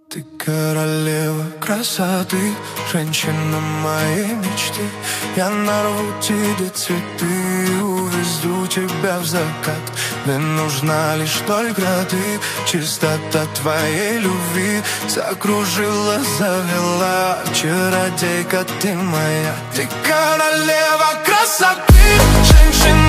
Ты королева красоты, женщина моей мечты. Я нарву тебе цветы, увезу тебя в закат. Мне нужна лишь только ты, чистота твоей любви закружила, завела. Чародейка ты моя, ты королева красоты, женщина